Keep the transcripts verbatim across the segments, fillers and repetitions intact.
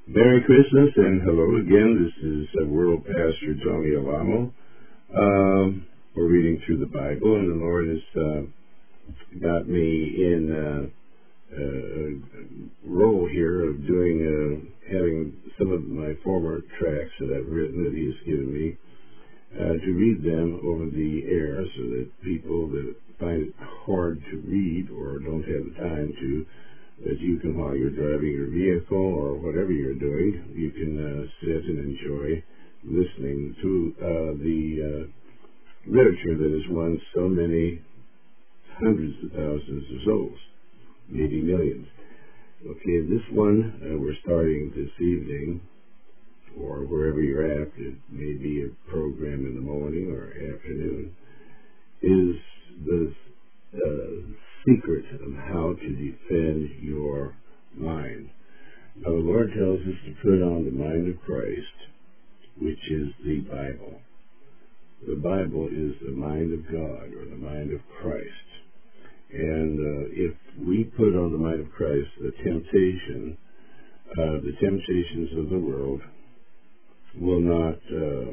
Merry Christmas and hello again. This is uh, World Pastor Tony Alamo. Um, we're reading through the Bible, and the Lord has uh, got me in uh, a role here of doing, uh, having some of my former tracts that I've written that He has given me uh, to read them over the air, so that people that find it hard to read or don't have the time to, that you can, while you're driving your vehicle or whatever you're doing, you can uh, sit and enjoy listening to uh, the uh, literature that has won so many hundreds of thousands of souls, maybe millions. Okay, this one uh, we're starting this evening, or wherever you're at, it may be a program in the morning or afternoon, is the uh, secret of how to defend your mind. Now, the Lord tells us to put on the mind of Christ, which is the Bible. The Bible is the mind of God, or the mind of Christ. And uh, if we put on the mind of Christ the temptation, uh, the temptations of the world will not uh,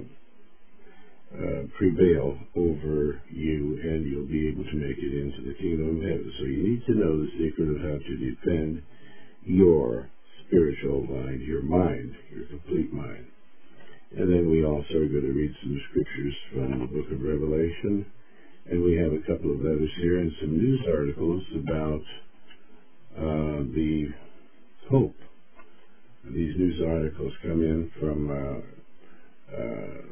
Uh, prevail over you, and you'll be able to make it into the kingdom of heaven. So you need to know the secret of how to defend your spiritual mind, your mind, your complete mind. And then we also are going to read some scriptures from the book of Revelation, and we have a couple of letters here and some news articles about uh, the hope. These news articles come in from uh, uh,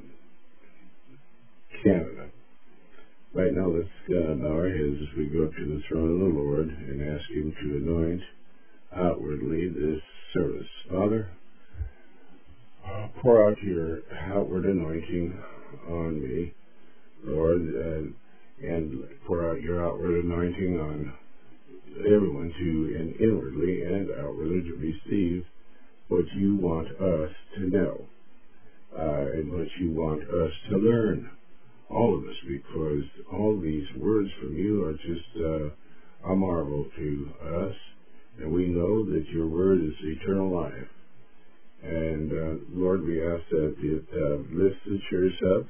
Canada. Right now, let's uh, bow our heads as we go up to the throne of the Lord and ask Him to anoint outwardly this service. Father, uh, pour out your outward anointing on me, Lord, uh, and pour out your outward anointing on everyone to, and inwardly and outwardly, to receive what you want us to know uh, and what you want us to learn. All of us, because all these words from you are just uh, a marvel to us, and we know that your word is eternal life. And uh, Lord, we ask that it uh, lifts the church up,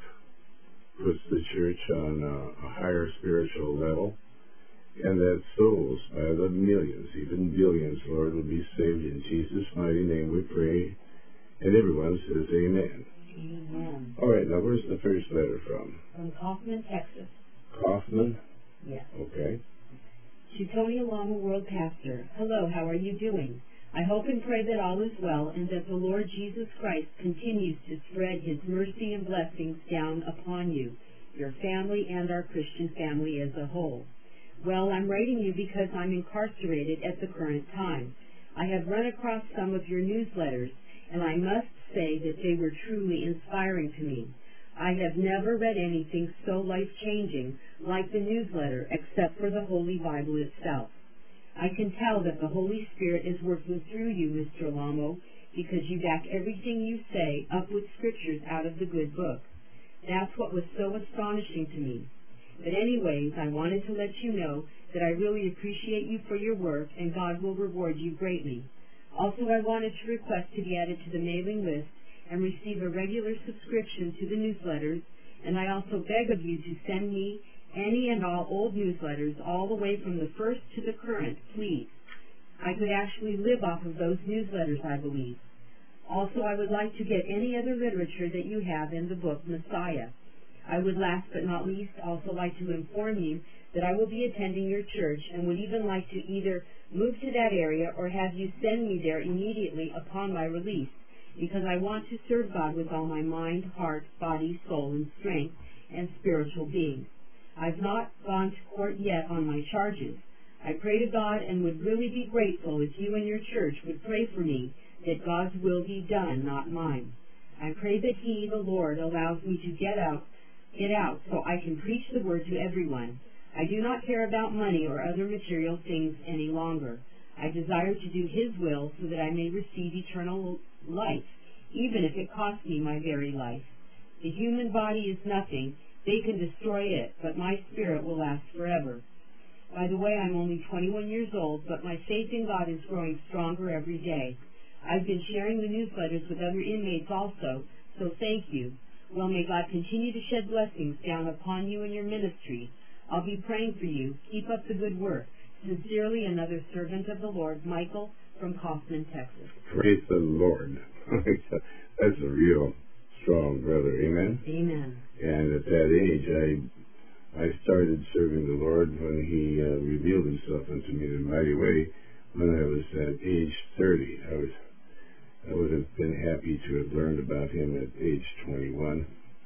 puts the church on uh, a higher spiritual level, and that souls by the millions, even billions, Lord, will be saved. In Jesus' mighty name we pray, and everyone says amen. Amen. All right, now where's the first letter from? From Kaufman, Texas. Kaufman? Yes. Okay. To Tony Alamo, World Pastor. Hello, how are you doing? I hope and pray that all is well, and that the Lord Jesus Christ continues to spread His mercy and blessings down upon you, your family, and our Christian family as a whole. Well, I'm writing you because I'm incarcerated at the current time. I have run across some of your newsletters, and I must say that they were truly inspiring to me. I have never read anything so life-changing like the newsletter, except for the Holy Bible itself. I can tell that the Holy Spirit is working through you, Mister Alamo, because you back everything you say up with scriptures out of the good book. That's what was so astonishing to me. But anyways, I wanted to let you know that I really appreciate you for your work, and God will reward you greatly. Also, I wanted to request to be added to the mailing list and receive a regular subscription to the newsletters, and I also beg of you to send me any and all old newsletters all the way from the first to the current, please. I could actually live off of those newsletters, I believe. Also, I would like to get any other literature that you have in the book Messiah. I would last but not least also like to inform you that I will be attending your church and would even like to either move to that area or have you send me there immediately upon my release, because I want to serve God with all my mind, heart, body, soul, and strength, and spiritual being. I've not gone to court yet on my charges. I pray to God and would really be grateful if you and your church would pray for me that God's will be done, not mine. I pray that He, the Lord, allows me to get out, get out so I can preach the word to everyone. I do not care about money or other material things any longer. I desire to do His will so that I may receive eternal life, even if it costs me my very life. The human body is nothing. They can destroy it, but my spirit will last forever. By the way, I'm only twenty-one years old, but my faith in God is growing stronger every day. I've been sharing the newsletters with other inmates also, so thank you. Well, may God continue to shed blessings down upon you and your ministry. I'll be praying for you. Keep up the good work. Sincerely, another servant of the Lord, Michael from Kaufman, Texas. Praise the Lord. That's a real strong brother. Amen? Amen. And at that age, I I started serving the Lord when he uh, revealed himself unto me in a mighty way when I was at age thirty. I was I would have been happy to have learned about him at age twenty-one.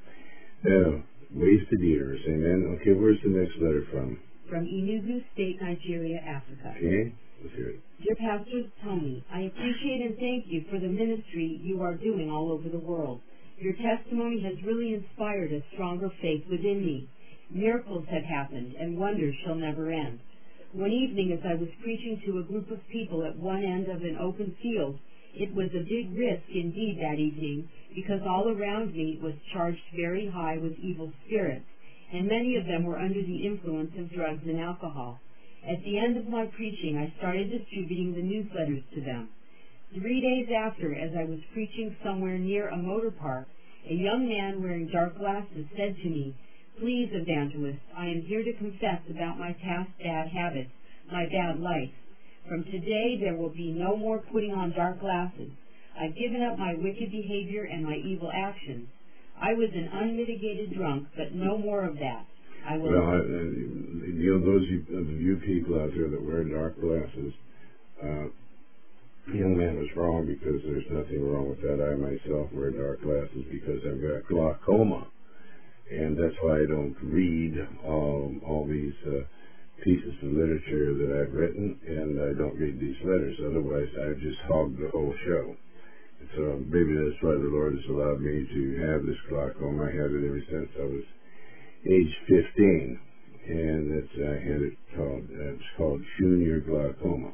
Now, wasted years. Amen? Okay, where's the next letter from? From Enugu State, Nigeria, Africa. Okay, let's hear it. Dear Pastor Tony, I appreciate and thank you for the ministry you are doing all over the world. Your testimony has really inspired a stronger faith within me. Miracles have happened, and wonders shall never end. One evening, as I was preaching to a group of people at one end of an open field, it was a big risk indeed that evening, because all around me was charged very high with evil spirits, and many of them were under the influence of drugs and alcohol. At the end of my preaching, I started distributing the newsletters to them. Three days after, as I was preaching somewhere near a motor park, a young man wearing dark glasses said to me, "Please, evangelist, I am here to confess about my past bad habits, my bad life. From today, there will be no more putting on dark glasses. I've given up my wicked behavior and my evil actions. I was an unmitigated drunk, but no more of that. I will." Well, I, uh, you know, those of you people out there that wear dark glasses, uh, the young man was wrong, because there's nothing wrong with that. I myself wear dark glasses because I've got glaucoma, and that's why I don't read um, all these uh, pieces of literature that I've written, and I don't read these letters. Otherwise, I've just hogged the whole show. So maybe that's why the Lord has allowed me to have this glaucoma. I had it ever since I was age fifteen, and it's, I had it called, uh, it's called junior glaucoma.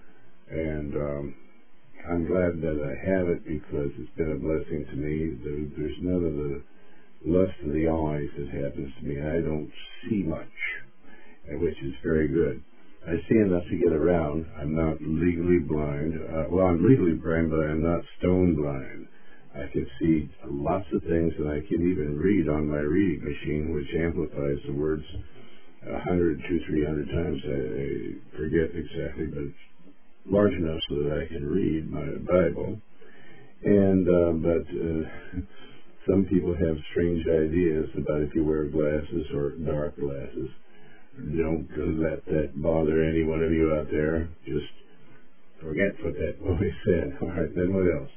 And um, I'm glad that I have it, because it's been a blessing to me. There, there's none of the lust of the eyes that happens to me. I don't see much, which is very good. I see enough to get around. I'm not legally blind. Uh, well, I'm legally blind, but I'm not stone blind. I can see lots of things, and I can even read on my reading machine, which amplifies the words a hundred, two, three hundred times. I, I forget exactly, but it's large enough so that I can read my Bible. And uh, but uh, some people have strange ideas about if you wear glasses or dark glasses. Don't let that bother any one of you out there. Just forget what that boy said. All right, then what else?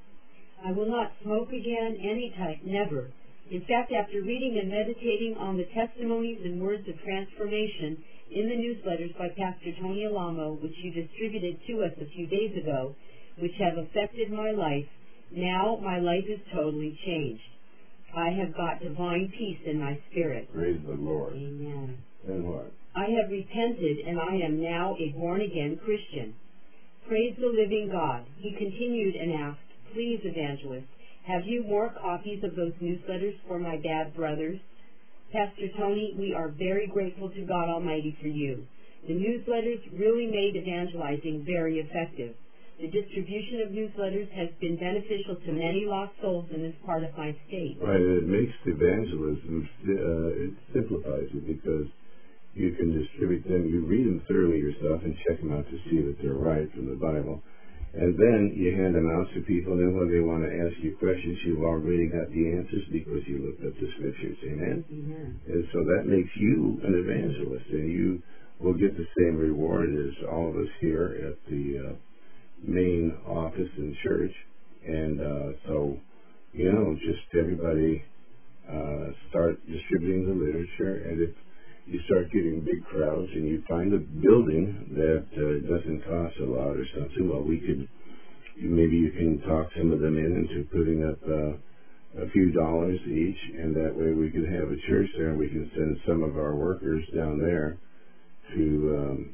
I will not smoke again, any type, never. In fact, after reading and meditating on the testimonies and words of transformation in the newsletters by Pastor Tony Alamo, which you distributed to us a few days ago, which have affected my life, now my life is totally changed. I have got divine peace in my spirit. Praise the Lord. Amen. And what? I have repented, and I am now a born-again Christian. Praise the living God. He continued and asked, "Please, evangelist, have you more copies of those newsletters for my bad brothers?" Pastor Tony, we are very grateful to God Almighty for you. The newsletters really made evangelizing very effective. The distribution of newsletters has been beneficial to many lost souls in this part of my state. Right, it makes evangelism, uh, it simplifies it, because you can distribute them, you read them thoroughly yourself and check them out to see that they're right from the Bible. And then you hand them out to people, and then when they want to ask you questions, you've already got the answers because you looked up the scriptures. Amen? Amen. And so that makes you an evangelist, and you will get the same reward as all of us here at the uh, main office in church. And uh, so, you know, just everybody uh, start distributing the literature, and if you start getting big crowds and you find a building that uh, doesn't cost a lot or something, well, we could, maybe you can talk some of them in into putting up uh, a few dollars each, and that way we could have a church there, and we can send some of our workers down there to um,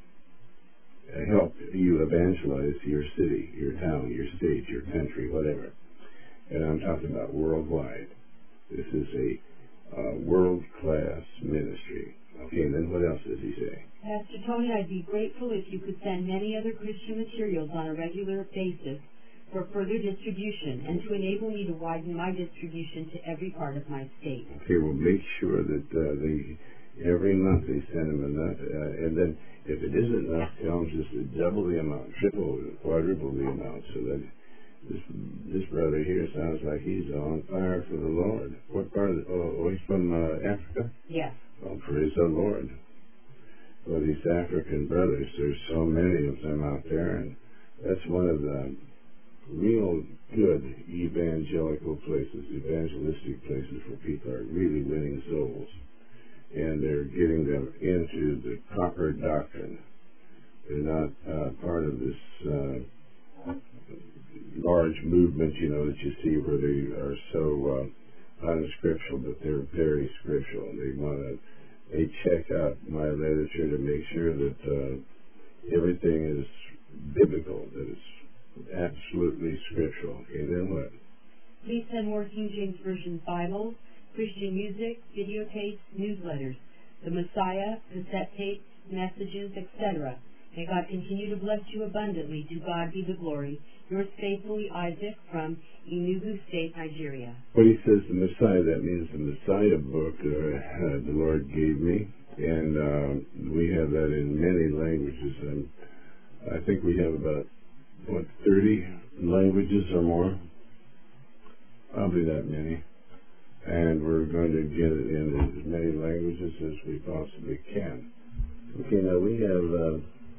help you evangelize your city, your town, your state, your country, whatever. And I'm talking about worldwide. This is a uh, world-class ministry. Okay, and then what else does he say? Pastor Tony, I'd be grateful if you could send many other Christian materials on a regular basis for further distribution and to enable me to widen my distribution to every part of my state. Okay, well, make sure that uh, they, every month they send them enough, uh, and then if it isn't enough, tell them just to double the amount, triple, quadruple the amount, so that this this brother here sounds like he's on fire for the Lord. What part of the, oh, oh, he's from uh, Africa? Yes. Well, praise the Lord. Well, these African brothers, there's so many of them out there, and that's one of the real good evangelical places, evangelistic places where people are really winning souls. And they're getting them into the proper doctrine. They're not uh, part of this uh, large movement, you know, that you see where they are so uh, unscriptural, but they're very scriptural. They want to, they check out my literature to make sure that uh, everything is biblical, that it's absolutely scriptural. Okay, then what? Please send more King James Version Bibles, Christian music, videotapes, newsletters, the Messiah, cassette tapes, messages, et cetera. May God continue to bless you abundantly. To God be the glory. Yours faithfully, Isaac, from Enugu State, Nigeria. When he says the Messiah, that means the Messiah book uh, uh, the Lord gave me, and uh, we have that in many languages. And I think we have about, what, thirty languages or more? Probably that many. And we're going to get it in as many languages as we possibly can. Okay, now we have uh,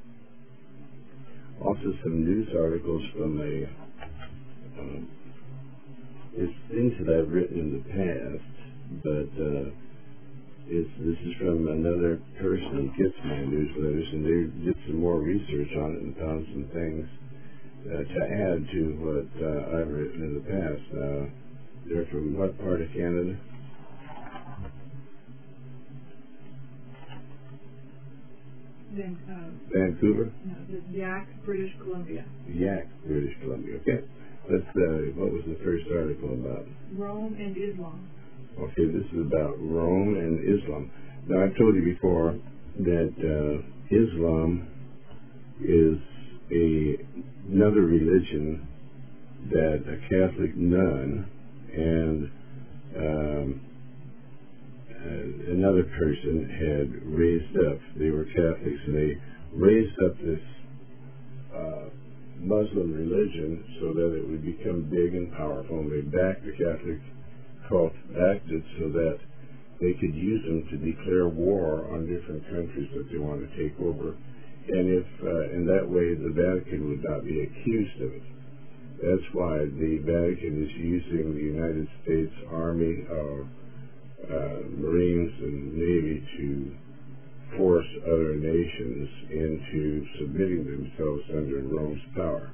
also some news articles from a, um, it's things that I've written in the past, but uh, it's, this is from another person who gets my newsletters, and they did some more research on it and found some things uh, to add to what uh, I've written in the past. Uh, They're from what part of Canada? Then, uh, Vancouver? no, the Yak, British Columbia. Yak, British Columbia. Okay. Let's, uh, what was the first article about? Rome and Islam. Okay, this is about Rome and Islam. Now, I've told you before that uh, Islam is a, another religion that a Catholic nun and um, uh, another person had raised up. They were Catholics, and they raised up this uh, Muslim religion so that it would become big and powerful, and they backed the Catholic cult, backed it so that they could use them to declare war on different countries that they want to take over. And if uh, in that way the Vatican would not be accused of it. That's why the Vatican is using the United States Army, uh, uh, Marines, and Navy to force other nations into submitting themselves under Rome's power.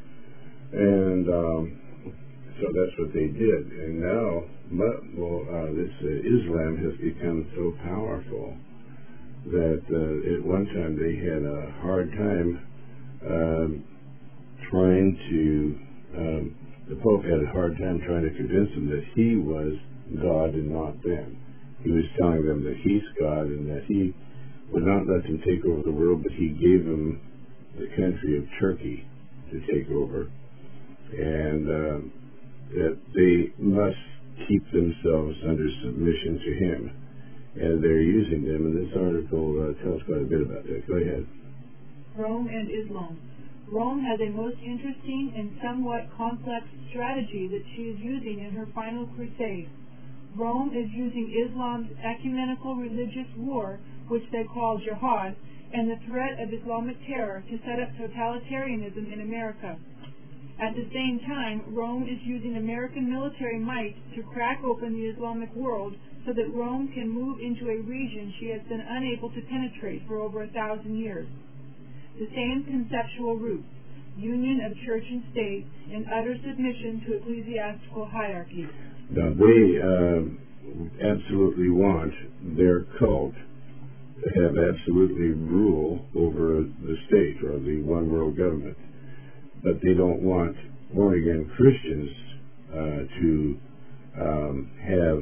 And um, so that's what they did. And now, well, uh, this uh, Islam has become so powerful that uh, at one time they had a hard time um, trying to Um, the Pope had a hard time trying to convince them that he was God and not them. He was telling them that he's God and that he would not let them take over the world, but he gave them the country of Turkey to take over, and uh, that they must keep themselves under submission to him. And they're using them, and this article uh, tells quite a bit about that. Go ahead. Rome and Islam. Rome has a most interesting and somewhat complex strategy that she is using in her final crusade. Rome is using Islam's ecumenical religious war, which they call jihad, and the threat of Islamic terror to set up totalitarianism in America. At the same time, Rome is using American military might to crack open the Islamic world so that Rome can move into a region she has been unable to penetrate for over a thousand years. The same conceptual roots, union of church and state, and utter submission to ecclesiastical hierarchy. Now, they uh, absolutely want their cult to have absolutely rule over the state or the one world government. But they don't want born-again Christians uh, to um, have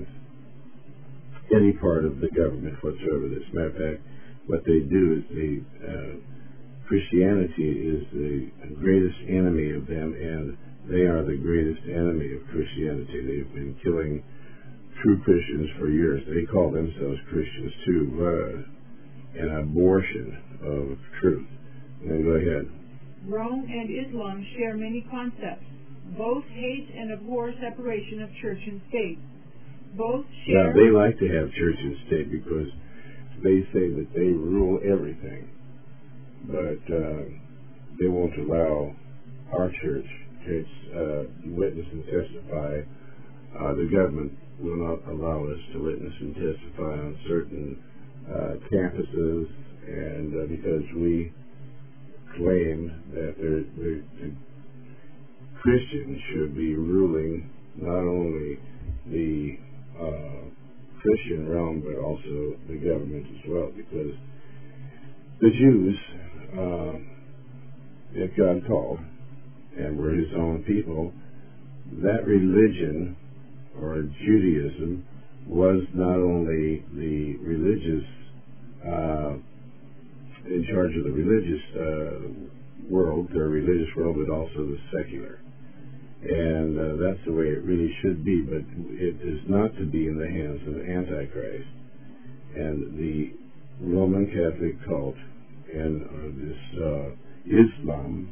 any part of the government whatsoever. As a matter of fact, what they do is they... Uh, Christianity is the greatest enemy of them, and they are the greatest enemy of Christianity. They've been killing true Christians for years. They call themselves Christians too. Uh, an abortion of truth. Then go ahead. Rome and Islam share many concepts. Both hate and abhor separation of church and state. Both share... Yeah, they like to have church and state because they say that they rule everything. But uh, they won't allow our church to uh, witness and testify. Uh, the government will not allow us to witness and testify on certain uh, campuses, and uh, because we claim that they're, they're, the Christians should be ruling not only the uh, Christian realm but also the government as well, because the Jews uh, that God called and were his own people, that religion or Judaism was not only the religious uh, in charge of the religious uh, world, their religious world, but also the secular. And uh, that's the way it really should be, but it is not to be in the hands of Antichrist. And the Roman Catholic cult and uh, this uh, Islam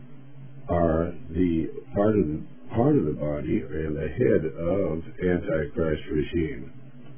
are the part of the part of the body and the head of Antichrist regime.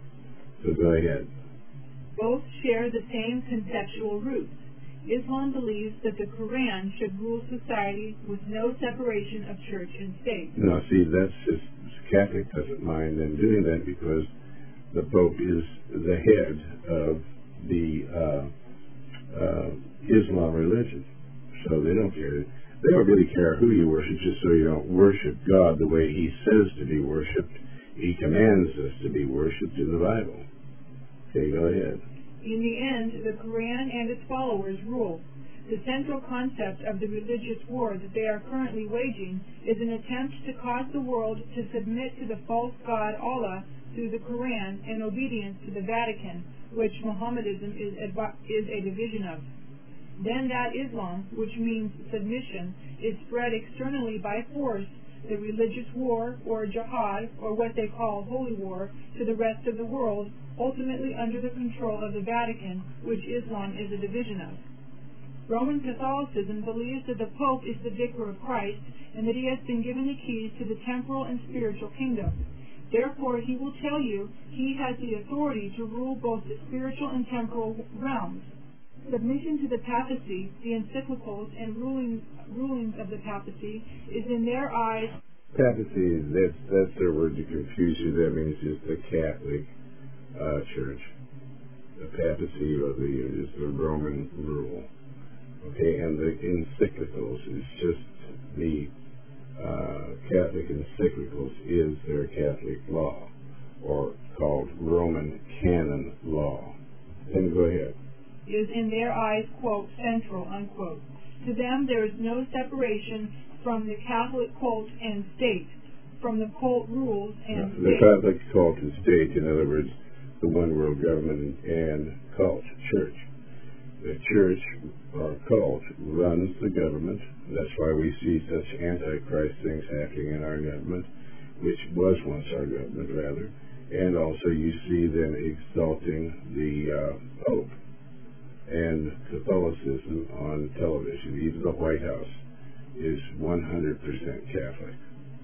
So go ahead. Both share the same conceptual roots. Islam believes that the Quran should rule society with no separation of church and state. Now, see, that's just, Catholic doesn't mind them doing that because the Pope is the head of the uh, uh, Islam religion. So they don't care. They don't really care who you worship, just so you don't worship God the way he says to be worshipped. He commands us to be worshipped in the Bible. Okay, go ahead. In the end, the Quran and its followers rule. The central concept of the religious war that they are currently waging is an attempt to cause the world to submit to the false god Allah through the Quran in obedience to the Vatican, which Mohammedanism is, is a division of. Then that Islam, which means submission, is spread externally by force, the religious war, or jihad, or what they call holy war, to the rest of the world, ultimately under the control of the Vatican, which Islam is a division of. Roman Catholicism believes that the Pope is the vicar of Christ, and that he has been given the keys to the temporal and spiritual kingdom. Therefore, he will tell you he has the authority to rule both the spiritual and temporal realms. Submission to the papacy, the encyclicals, and ruling, rulings of the papacy is in their eyes... Papacy, that's, that's their word to confuse you. That means just the Catholic uh, Church. The papacy or the, is the Roman rule. Okay, and the encyclicals is just the uh, Catholic encyclicals is their Catholic law, or called Roman canon law. Then go ahead. Is in their eyes, quote, central, unquote. To them there is no separation from the Catholic cult and state, from the cult rules and no, the Catholic cult and state, in other words, the one world government and cult, church. The church or cult runs the government. That's why we see such antichrist things happening in our government, which was once our government, rather. And also you see them exalting the uh, Pope and Catholicism on television. Even the White House is one hundred percent Catholic.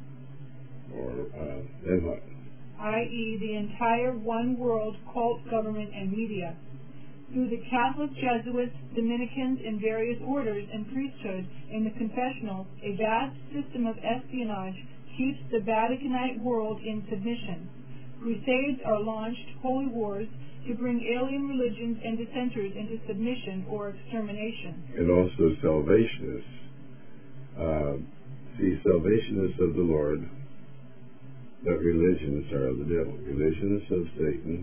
Or uh, then what? that is the entire one world cult government and media. Through the Catholic Jesuits, Dominicans, and various orders and priesthood in the confessionals, a vast system of espionage keeps the Vaticanite world in submission. Crusades are launched, holy wars, to bring alien religions and dissenters into submission or extermination. And also salvationists. Uh, see, salvationists of the Lord, but religions are of the devil. Religions of Satan,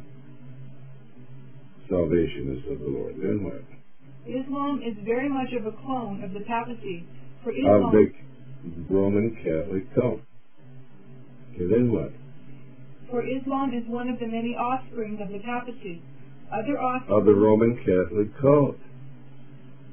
salvation is of the Lord. Then what? Islam is very much of a clone of the papacy. For Islam, of the Roman Catholic cult. Okay, then what? For Islam is one of the many offsprings of the papacy. Other offspring of the Roman Catholic cult.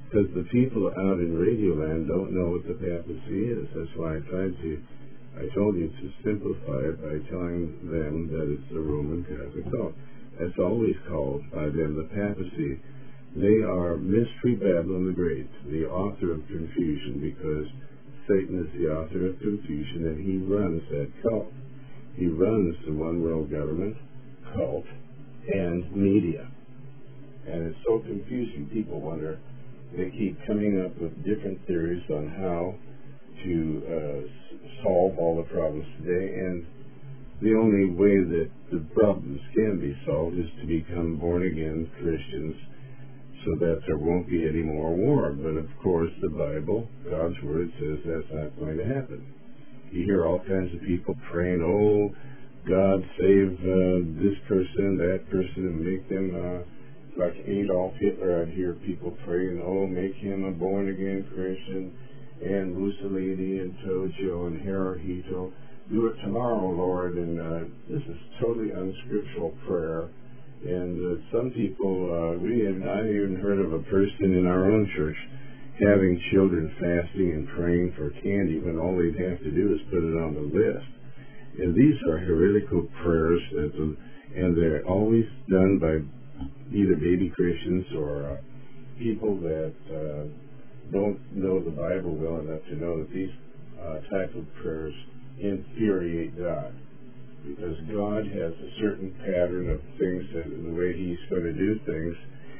Because the people out in Radioland don't know what the papacy is. That's why I tried to, I told you to simplify it by telling them that it's the Roman Catholic cult. That's always called by them the papacy. They are Mystery Babylon the Great, the author of confusion, because Satan is the author of confusion, and he runs that cult. He runs the one world government, cult, and media. And it's so confusing. People wonder, they keep coming up with different theories on how to uh, solve all the problems today, and the only way that the problems can be solved is to become born-again Christians so that there won't be any more war. But of course, the Bible, God's Word, says that's not going to happen. You hear all kinds of people praying, oh, God, save uh, this person, that person, and make them... Uh, like Adolf Hitler, I'd hear people praying, oh, make him a born-again Christian, and Mussolini and Tojo and Hirohito. Do it tomorrow, Lord. And uh, this is totally unscriptural prayer. And uh, some people, uh, we have, I even heard of a person in our own church having children fasting and praying for candy when all they'd have to do is put it on the list. And these are heretical prayers, that the, and they're always done by either baby Christians or uh, people that uh, don't know the Bible well enough to know that these uh, type of prayers infuriate God, because God has a certain pattern of things, that the way He's going to do things,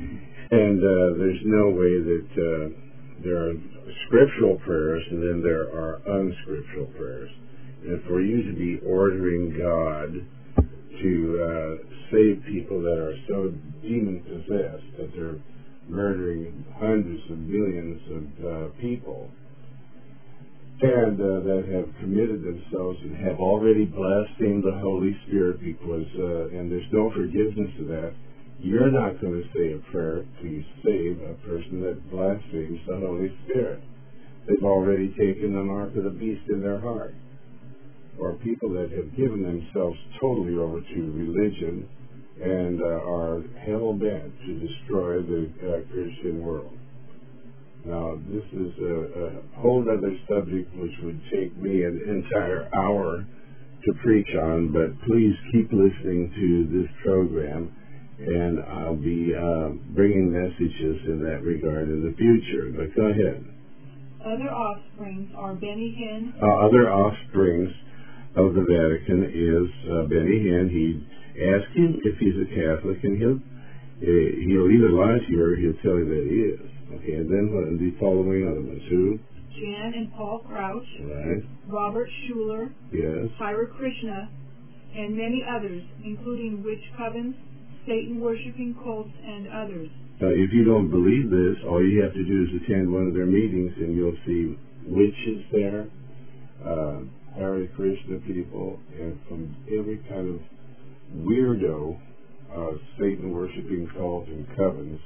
and uh, there's no way that uh, there are scriptural prayers and then there are unscriptural prayers. And for you to be ordering God to uh, save people that are so demon-possessed that they're murdering hundreds of millions of uh, people, and uh, that have committed themselves and have already blasphemed the Holy Spirit, because uh, and there's no forgiveness of that. You're not going to say a prayer to save a person that blasphemes the Holy Spirit. They've already taken the mark of the beast in their heart. Or people that have given themselves totally over to religion and uh, are hell-bent to destroy the uh, Christian world. Now, this is a, a whole other subject which would take me an entire hour to preach on, but please keep listening to this program, and I'll be uh, bringing messages in that regard in the future. But go ahead. Other offsprings are Benny Hinn. Uh, other offsprings of the Vatican is uh, Benny Hinn. He asked him if he's a Catholic, and he'll uh, he'll either lie to you or he'll tell you that he is. Okay, and then what? The following other ones, who? Jan and Paul Crouch. Right. Robert Schuller. Yes. Hare Krishna, and many others, including witch covens, Satan-worshipping cults, and others. Uh, if you don't believe this, all you have to do is attend one of their meetings, and you'll see witches there, uh, Hare Krishna people, and from every kind of weirdo uh, Satan-worshipping cult and covens.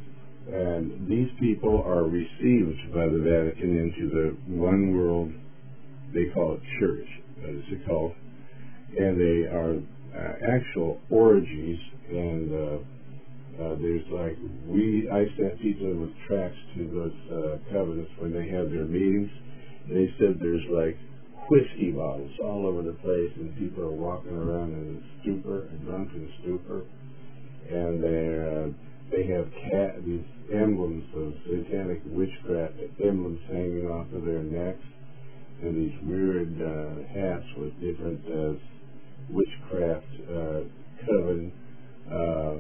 And these people are received by the Vatican into the one world, they call it church, but it's a cult, and they are uh, actual orgies, and uh, uh, there's like, we, I sent people with tracts to those uh, covens when they had their meetings. They said there's like whiskey bottles all over the place, and people are walking around in a stupor, a drunken stupor, and they're uh, they have cat, these emblems of satanic witchcraft, emblems hanging off of their necks, and these weird uh, hats with different uh, witchcraft uh, coven uh,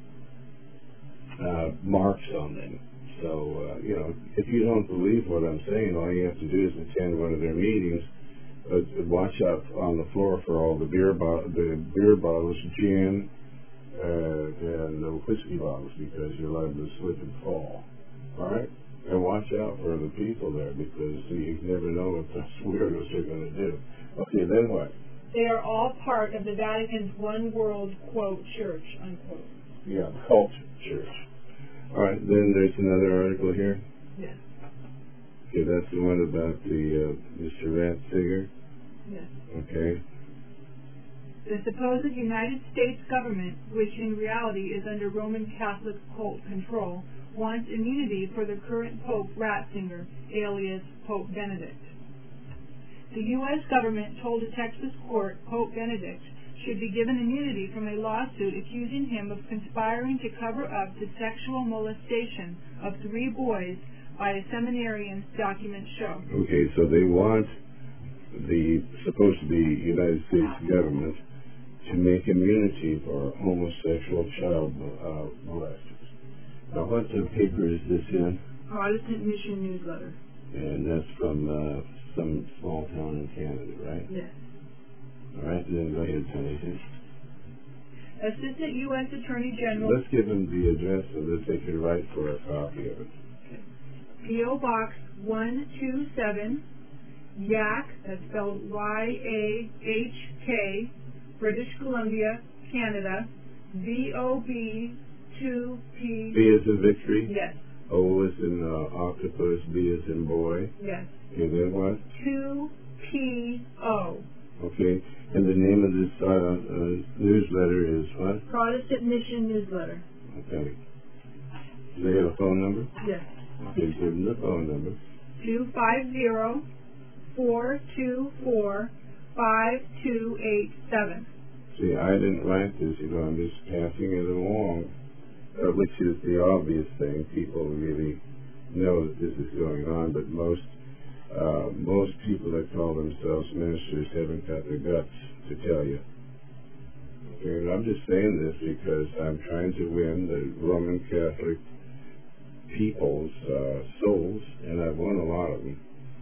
uh, marks on them. So, uh, you know, if you don't believe what I'm saying, all you have to do is attend one of their meetings. But watch out on the floor for all the beer, bo- the beer bottles, gin, Uh, and the whiskey bottles, because you're liable to slip and fall. All right? And watch out for the people there, because you never know what those weirdos are going to do. Okay, then what? They are all part of the Vatican's one world, quote, church, unquote. Yeah, cult church. All right, then there's another article here. Yes. Okay, that's the one about the uh, Mister Ratzinger. Yes. Okay. The supposed United States government, which in reality is under Roman Catholic cult control, wants immunity for the current Pope Ratzinger, alias Pope Benedict. The U S government told a Texas court Pope Benedict should be given immunity from a lawsuit accusing him of conspiring to cover up the sexual molestation of three boys by a seminarian's documents show. Okay, so they want the supposed to be United States government to make immunity for homosexual child uh, molesters. Now, what uh, paper is this in? Protestant Mission Newsletter. And that's from uh, some small town in Canada, right? Yes. All right, then go ahead, Tony. Assistant U S Attorney General. Let's give them the address so that they can write for a copy of it. P O Box one two seven, Yack, that's spelled Y A H K, British Columbia, Canada, V O B two P. B as in victory? Yes. O as in uh, octopus, B as in boy? Yes. Okay, then what? two P O. Okay, and the name of this uh, uh, newsletter is what? Protestant Mission Newsletter. Okay. Do they have a phone number? Yes. Okay, give them the phone number. two five zero, four two four, five two eight seven. See, I didn't write this, you know, I'm just passing it along, uh, which is the obvious thing. People really know that this is going on, but most uh, most people that call themselves ministers haven't got the guts to tell you. Okay, and I'm just saying this because I'm trying to win the Roman Catholic people's uh, souls, and I've won a lot of them.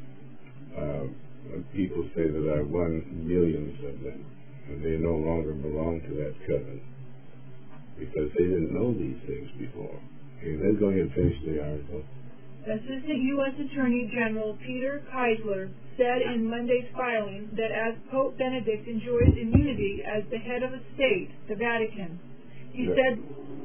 Uh, people say that I've won millions of them, and they no longer belong to that covenant because they didn't know these things before. Okay, then go ahead and finish the article. Assistant U S Attorney General Peter Keisler said in Monday's filing that as Pope Benedict enjoys immunity as the head of a state, the Vatican, he yeah. said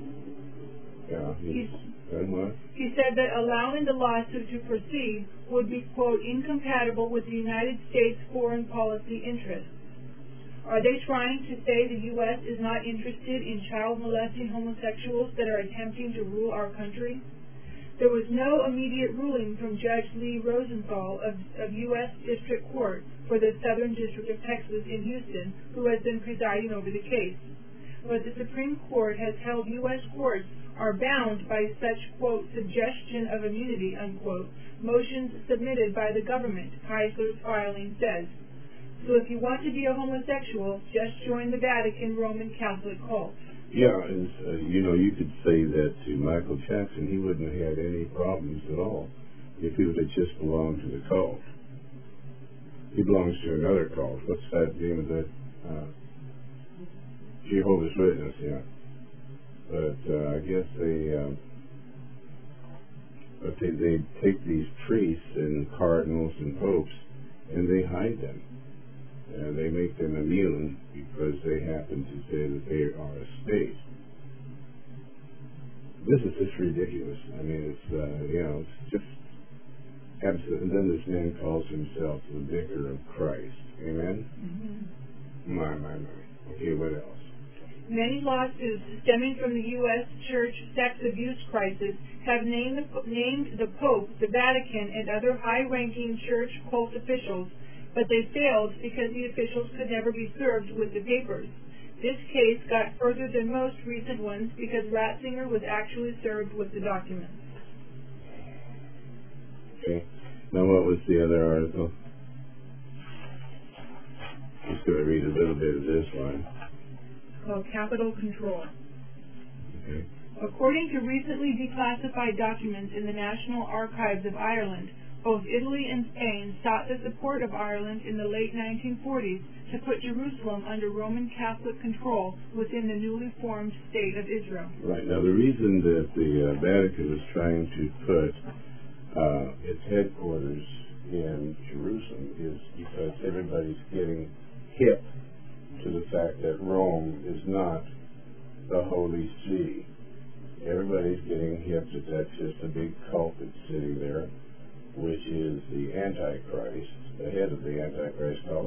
yeah, he's, he's, what? he said that allowing the lawsuit to proceed would be, quote, incompatible with the United States foreign policy interests. Are they trying to say the U S is not interested in child molesting homosexuals that are attempting to rule our country? There was no immediate ruling from Judge Lee Rosenthal of, of U S District Court for the Southern District of Texas in Houston, who has been presiding over the case. But the Supreme Court has held U S courts are bound by such, quote, suggestion of immunity, unquote, motions submitted by the government, Keisler's filing says. So if you want to be a homosexual, just join the Vatican Roman Catholic cult. Yeah, and, uh, you know, you could say that to Michael Jackson, he wouldn't have had any problems at all if he would have just belonged to the cult. He belongs to another cult. What's that name of that? Uh, Jehovah's Witness, yeah. But uh, I guess they, uh, but they, they take these priests and cardinals and popes and they hide them. And they make them immune because they happen to say that they are a state. This is just ridiculous. I mean, it's, uh, you know, it's just absolute. And then this man calls himself the Vicar of Christ. Amen? Mm-hmm. My, my, my. Okay, what else? Many lawsuits stemming from the U S church sex abuse crisis have named the, named the Pope, the Vatican, and other high-ranking church cult officials, but they failed because the officials could never be served with the papers. This case got further than most recent ones because Ratzinger was actually served with the documents. Okay. Now what was the other article? Just going to read a little bit of this one. Called Capital Control. Okay. According to recently declassified documents in the National Archives of Ireland, both Italy and Spain sought the support of Ireland in the late nineteen forties to put Jerusalem under Roman Catholic control within the newly formed State of Israel. Right. Now, the reason that the uh, Vatican is trying to put uh, its headquarters in Jerusalem is because everybody's getting hip to the fact that Rome is not the Holy See. Everybody's getting hip that that's just a big cult that's sitting there, which is the Antichrist, the head of the Antichrist cult.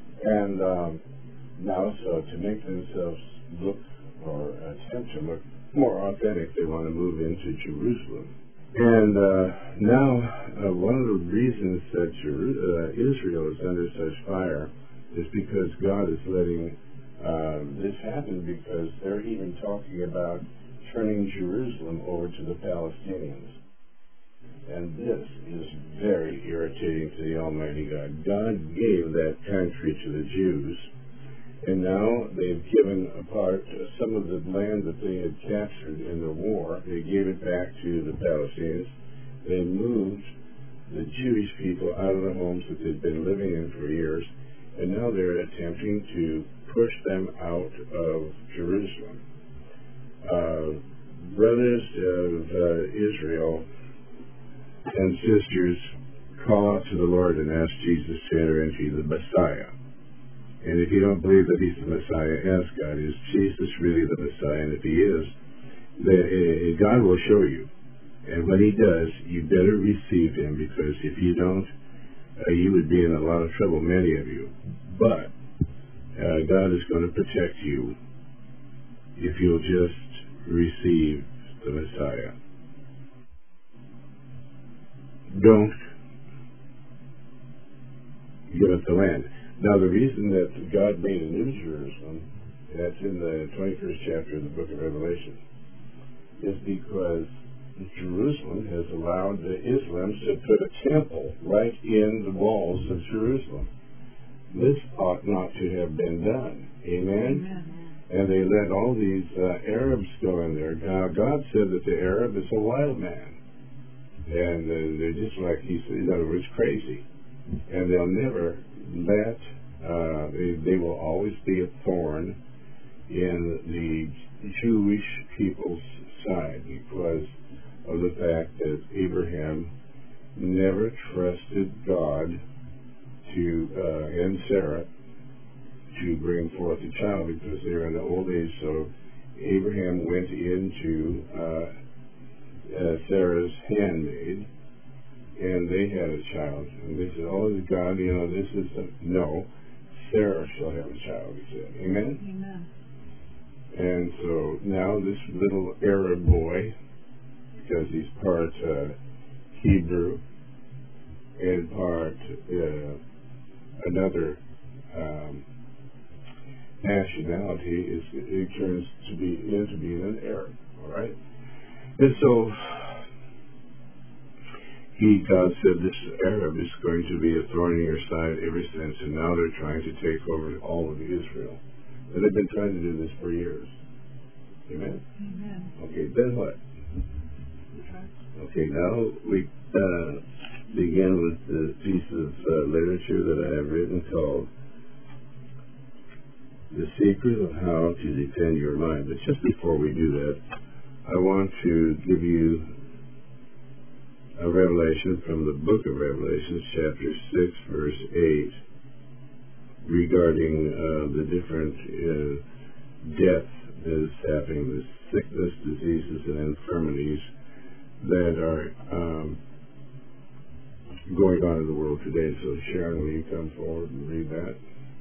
And um, now, so to make themselves look or attempt to look more authentic. They want to move into Jerusalem. And uh, now, uh, one of the reasons that Jeru- uh, Israel is under such fire is because God is letting uh, this happen, because they're even talking about turning Jerusalem over to the Palestinians. And this is very irritating to the Almighty God. God gave that country to the Jews, and now they've given apart some of the land that they had captured in the war. They gave it back to the Palestinians. They moved the Jewish people out of the homes that they'd been living in for years, and now they're attempting to push them out of Jerusalem. Uh, brothers of uh, Israel and sisters, call out to the Lord and ask Jesus to enter into the Messiah. And if you don't believe that he's the Messiah, ask God, is Jesus really the Messiah? And if he is, the, uh, God will show you. And when he does, you better receive him, because if you don't, uh, you would be in a lot of trouble, many of you. But uh, God is going to protect you if you'll just receive the Messiah. Don't give up the land. Now, the reason that God made a new Jerusalem, that's in the twenty-first chapter of the book of Revelation, is because Jerusalem has allowed the Islams to put a temple right in the walls of Jerusalem. This ought not to have been done. Amen? Amen. And they let all these uh, Arabs go in there. Now, God said that the Arab is a wild man. And uh, they're just like, he said, in other words, crazy. And they'll never let, uh, they, they will always be a thorn in the Jewish people's side, because of the fact that Abraham never trusted God to, uh, and Sarah, to bring forth a child, because they were in the old age. So Abraham went into uh, uh, Sarah's handmaid, and they had a child. And they said, oh, God, you know, this is a, no, Sarah shall have a child, he said. Amen? Amen. And so now this little Arab boy, because he's part uh, Hebrew and part uh, another um, nationality, is it turns to be into being an Arab, all right? And so he, God said, this Arab is going to be a thorn in your side ever since, and now they're trying to take over all of Israel. And they've been trying to do this for years. Amen? Amen. Okay, then what? Okay, now we uh, begin with the piece of uh, literature that I have written called The Secret of How to Defend Your Mind. But just before we do that, I want to give you a revelation from the book of Revelations, chapter six, verse eight, regarding uh, the different uh, death that is happening, the sickness, diseases, and infirmities that are um, going on in the world today. So, Sharon, will you come forward and read that?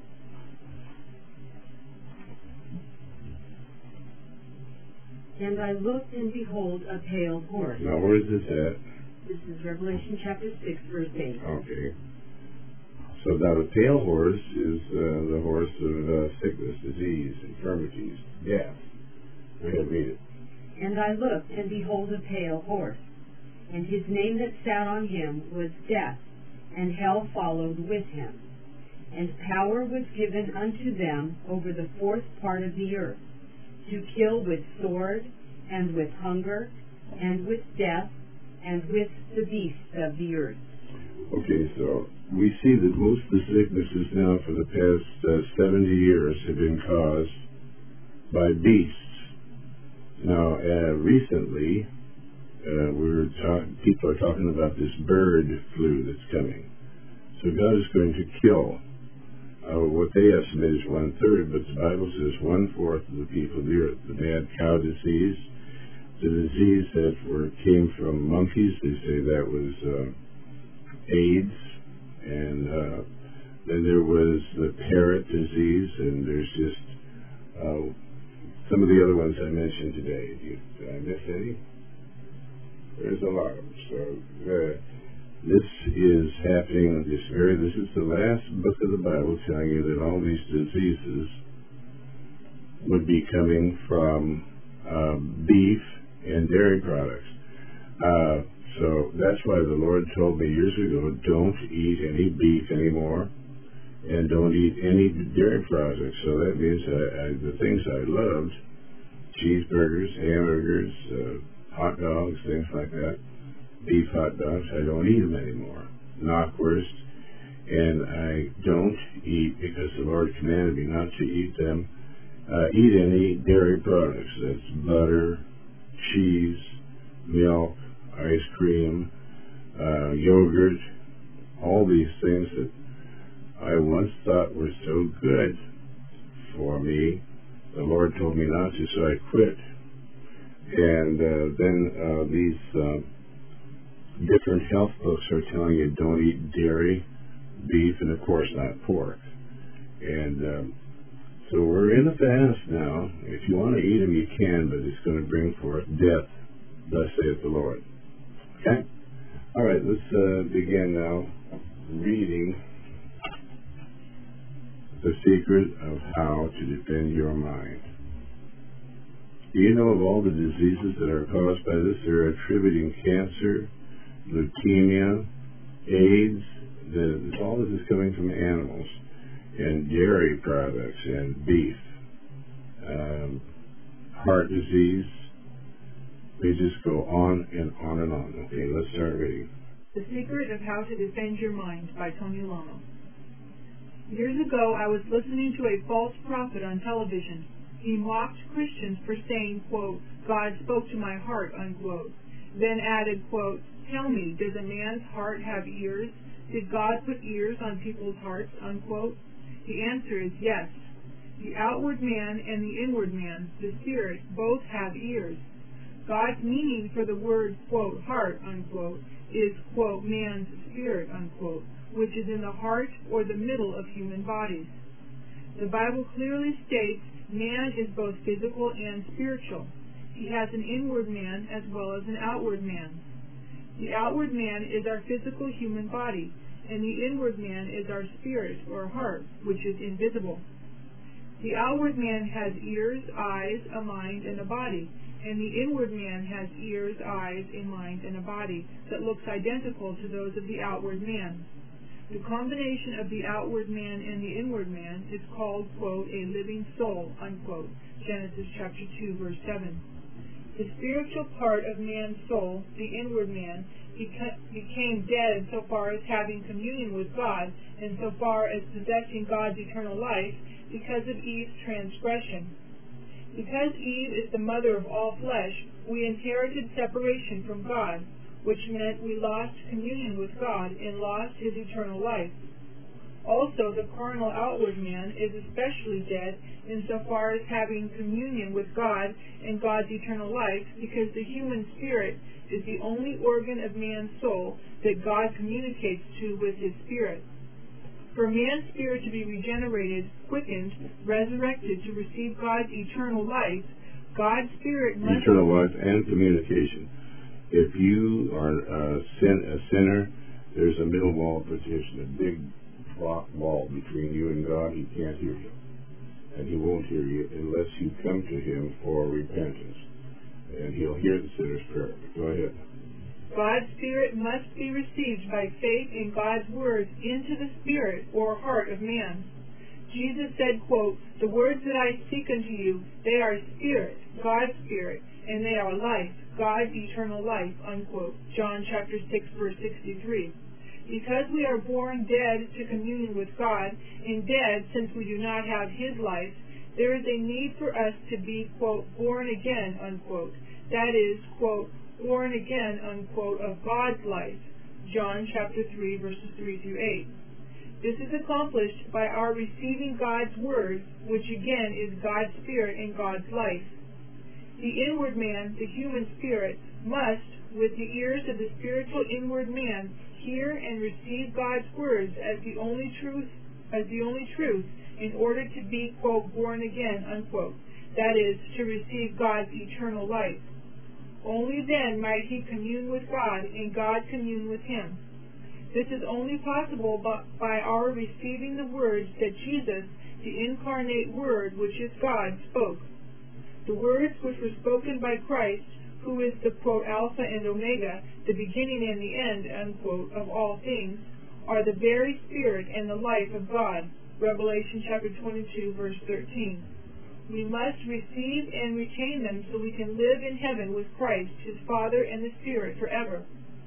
And I looked, and behold, a pale horse. Now, where is this at? This is Revelation chapter six, verse eight. Okay. So now the pale horse is uh, the horse of uh, sickness, disease, infirmities, death. Go ahead, read it. And I looked, and behold, a pale horse. And his name that sat on him was Death, and hell followed with him. And power was given unto them over the fourth part of the earth, to kill with sword, and with hunger, and with death, and with the beasts of the earth. Okay, so we see that most of the sicknesses now for the past uh, seventy years have been caused by beasts. Now, uh, recently, uh, we're talk- people are talking about this bird flu that's coming. So God is going to kill uh, what they estimate is one-third, but the Bible says one-fourth of the people of the earth. The mad cow disease, the disease that were, came from monkeys, they say that was uh, AIDS, and uh, then there was the parrot disease, and there's just uh, some of the other ones I mentioned today. Did, you, did I miss any? There's a lot of them. So uh, this is happening this very, this is the last book of the Bible telling you that all these diseases would be coming from uh, beef and dairy products. Uh, so that's why the Lord told me years ago, don't eat any beef anymore and don't eat any dairy products. So that means I, I, the things I loved, cheeseburgers, hamburgers, uh, hot dogs, things like that, beef hot dogs, I don't eat them anymore. Knockwurst, and I don't eat, because the Lord commanded me not to eat them, uh, eat any dairy products. That's butter, cheese, milk, ice cream, uh, yogurt, all these things that I once thought were so good for me. The Lord told me not to, so I quit. And uh, then uh, these uh, different health books are telling you don't eat dairy, beef, and of course not pork. And um, so we're in a fast now. If you want to eat them, you can, but it's going to bring forth death, thus saith the Lord. Okay? All right, let's uh, begin now reading The Secret of How to Defend Your Mind. Do you know of all the diseases that are caused by this? They're attributing cancer, leukemia, AIDS. The, all this is coming from animals, and dairy products, and beef, um, heart disease. They just go on and on and on. Okay, let's start reading. The Secret of How to Defend Your Mind by Tony Lamo. Years ago, I was listening to a false prophet on television. He mocked Christians for saying, quote, God spoke to my heart, unquote. Then added, quote, tell me, does a man's heart have ears? Did God put ears on people's hearts, unquote? The answer is yes. The outward man and the inward man, the spirit, both have ears. God's meaning for the word, quote, heart, unquote, is, quote, man's spirit, unquote, which is in the heart or the middle of human bodies. The Bible clearly states man is both physical and spiritual. He has an inward man as well as an outward man. The outward man is our physical human body, and the inward man is our spirit or heart, which is invisible. The outward man has ears, eyes, a mind, and a body, and the inward man has ears, eyes, a mind, and a body that looks identical to those of the outward man. The combination of the outward man and the inward man is called, quote, a living soul, unquote, Genesis chapter two, verse seven. The spiritual part of man's soul, the inward man, beca- became dead so far as having communion with God and so far as possessing God's eternal life because of Eve's transgression. Because Eve is the mother of all flesh, we inherited separation from God, which meant we lost communion with God and lost his eternal life. Also, the carnal outward man is especially dead insofar as having communion with God and God's eternal life, because the human spirit is the only organ of man's soul that God communicates to with his spirit. For man's spirit to be regenerated, quickened, resurrected to receive God's eternal life, God's spirit must... Eternal life and communication. If you are a, sin, a sinner, there's a middle wall of partition, a big rock wall between you and God. He can't hear you. And he won't hear you unless you come to him for repentance. And he'll hear the sinner's prayer. Go ahead. God's spirit must be received by faith in God's words into the spirit or heart of man. Jesus said, quote, the words that I speak unto you, they are spirit, God's spirit, and they are life, God's eternal life, unquote. John chapter six, verse sixty-three. Because we are born dead to communion with God, and dead since we do not have his life, there is a need for us to be, quote, born again, unquote. That is, quote, born again, unquote, of God's life. John chapter three, verses three through eight. This is accomplished by our receiving God's word, which again is God's spirit and God's life. The inward man, the human spirit, must, with the ears of the spiritual inward man, hear and receive God's words as the only truth, as the only truth, in order to be, quote, born again, unquote. that is, to receive God's eternal life. Only then might he commune with God and God commune with him. This is only possible by our receiving the words that Jesus, the incarnate Word, which is God, spoke. The words which were spoken by Christ, who is the, quote, Alpha and Omega, the beginning and the end, unquote, of all things, are the very Spirit and the life of God. Revelation chapter twenty-two, verse thirteen. We must receive and retain them so we can live in heaven with Christ, his Father, and the Spirit forever.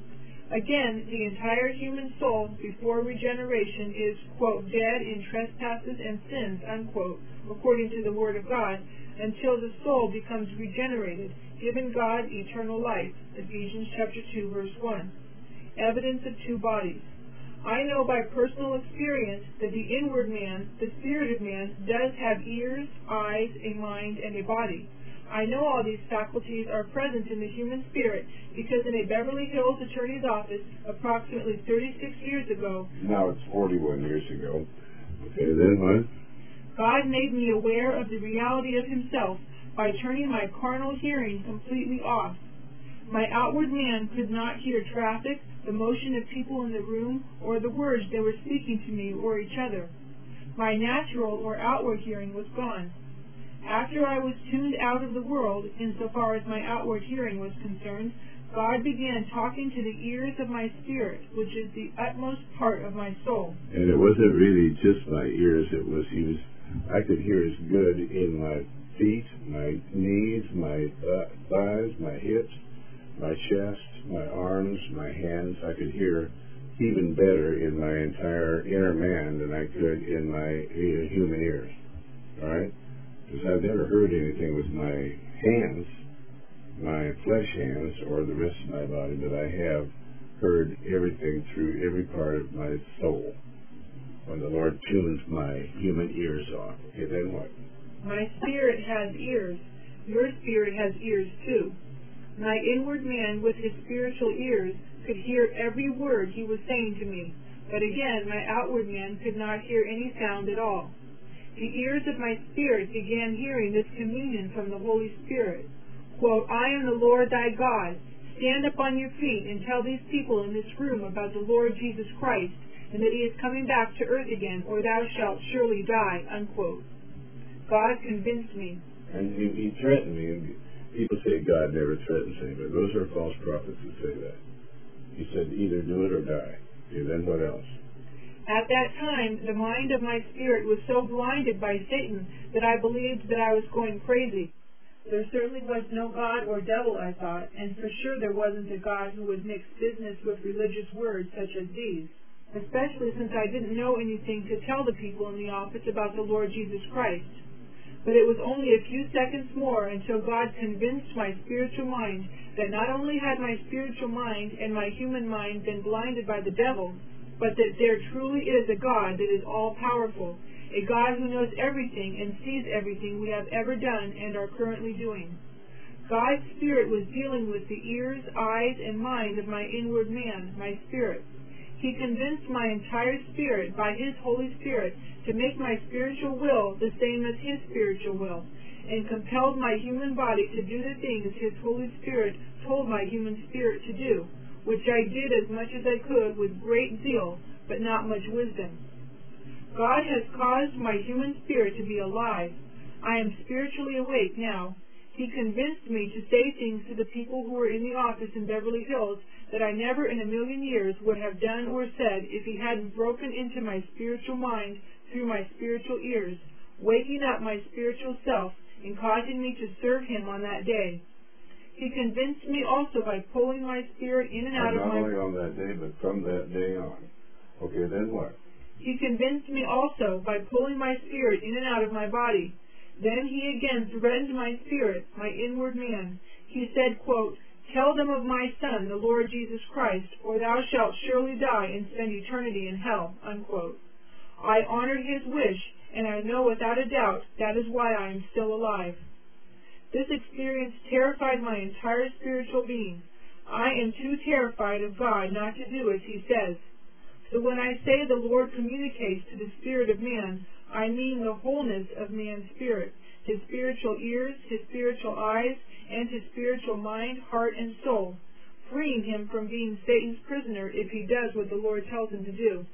Again, the entire human soul before regeneration is, quote, dead in trespasses and sins, unquote, according to the Word of God, until the soul becomes regenerated, giving God eternal life. Ephesians chapter two, verse one. Evidence of two bodies. I know by personal experience that the inward man, the spirited man, does have ears, eyes, a mind, and a body. I know all these faculties are present in the human spirit because in a Beverly Hills attorney's office approximately thirty-six years ago, now it's forty-one years ago, okay, then what? God made me aware of the reality of himself by turning my carnal hearing completely off. My outward man could not hear traffic, the motion of people in the room, or the words they were speaking to me or each other. My natural or outward hearing was gone. After I was tuned out of the world, insofar as my outward hearing was concerned, God began talking to the ears of my spirit, which is the utmost part of my soul. And it wasn't really just my ears, it was, he was, I could hear as good in my feet, my knees, my th- thighs, my hips, my chest, my arms, my hands. I could hear even better in my entire inner man than I could in my uh, human ears. All right? Because I've never heard anything with my hands, my flesh hands, or the rest of my body, but I have heard everything through every part of my soul. When the Lord tunes my human ears off. Okay, then what? My spirit has ears. Your spirit has ears too. My inward man with his spiritual ears could hear every word he was saying to me, but again my outward man could not hear any sound at all. The ears of my spirit began hearing this communion from the Holy Spirit. Quote, I am the Lord thy God. Stand up on your feet and tell these people in this room about the Lord Jesus Christ, and that he is coming back to earth again, or thou shalt surely die, unquote. God convinced me. And he, he threatened me. People say God never threatens anybody. Those are false prophets that say that. He said either do it or die. Okay, then what else? At that time, the mind of my spirit was so blinded by Satan that I believed that I was going crazy. There certainly was no God or devil, I thought, and for sure there wasn't a God who would mix business with religious words such as these, especially since I didn't know anything to tell the people in the office about the Lord Jesus Christ. But it was only a few seconds more until God convinced my spiritual mind that not only had my spiritual mind and my human mind been blinded by the devil, but that there truly is a God that is all-powerful, a God who knows everything and sees everything we have ever done and are currently doing. God's Spirit was dealing with the ears, eyes, and mind of my inward man, my spirit. He convinced my entire spirit by his Holy Spirit to make my spiritual will the same as his spiritual will, and compelled my human body to do the things his Holy Spirit told my human spirit to do, which I did as much as I could with great zeal, but not much wisdom. God has caused my human spirit to be alive. I am spiritually awake now. He convinced me to say things to the people who were in the office in Beverly Hills that I never in a million years would have done or said if he hadn't broken into my spiritual mind through my spiritual ears, waking up my spiritual self and causing me to serve him on that day. He convinced me also by pulling my spirit in and out and of my... Not only on that day, but from that day on. Okay, then what? He convinced me also by pulling my spirit in and out of my body. Then he again threatened my spirit, my inward man. He said, quote, tell them of my Son, the Lord Jesus Christ, or thou shalt surely die and spend eternity in hell, unquote. I honored his wish, and I know without a doubt that is why I am still alive. This experience terrified my entire spiritual being. I am too terrified of God not to do as he says. So when I say the Lord communicates to the spirit of man, I mean the wholeness of man's spirit, his spiritual ears, his spiritual eyes, and his spiritual mind, heart, and soul, freeing him from being Satan's prisoner if he does what the Lord tells him to do.